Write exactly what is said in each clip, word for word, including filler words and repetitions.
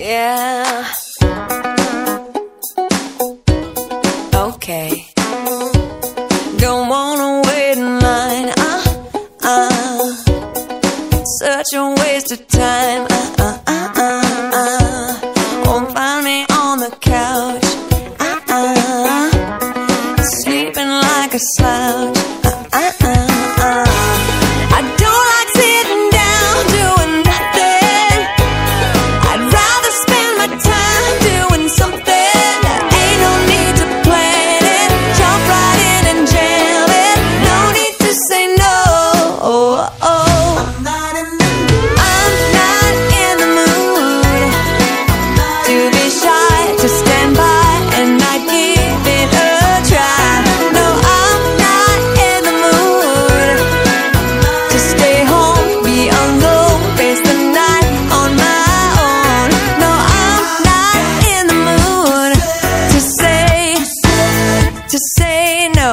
Yeah. Okay. Don't wanna wait in line. Uh, uh. Such a waste of time. Uh, uh, uh, uh, uh. Won't find me on the couch. Uh, uh. Sleeping like a slouch. Uh, uh, uh, uh. I don't like sitting down doing nothing. I'd rather spend my time doing something. Ain't no need to plan it. Jump right in and jam it. No need to say no. Oh, oh. I'm not in the mood. I'm not in the mood to be shy, to stand by and not give it a try. No, I'm not in the mood to stay home, be alone, face the night on my own. No, I'm not in the mood to say, to say no.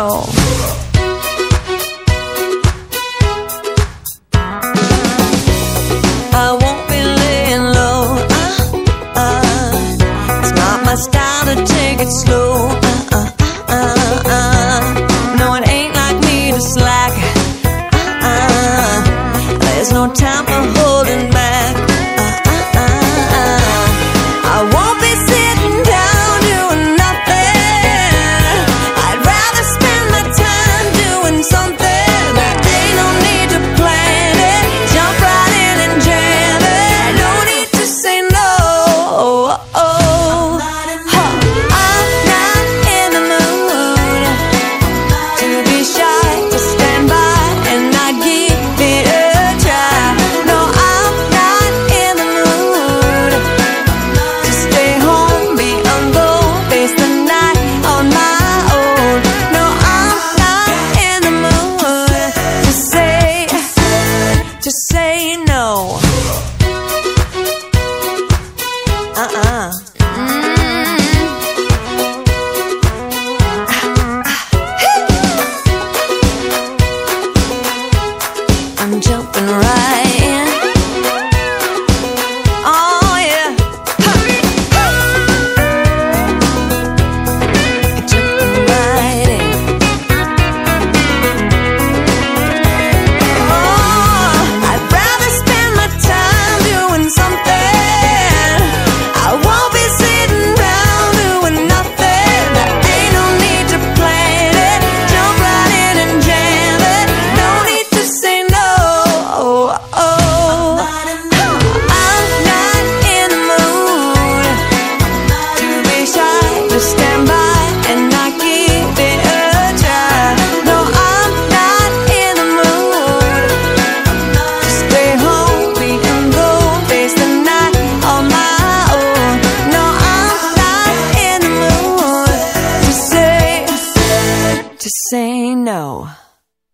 I won't be laying low. Uh, uh. It's not my style to take it slow. Uh, uh, uh, uh. No, it ain't like me to slack. Uh, uh. There's no time for holding back. Uh, uh, uh, uh. I won't be sitting down doing nothing. I'd rather spend my time doing something. There ain't no need to plan it. Jump right in and jam it. No need to say no. Oh, oh. Huh. I'm not in the mood to be shy, to stand by and not give it a try. No, I'm not in the mood to stay home, be alone, face the night on my own. No, I'm not in the mood to say, to say no.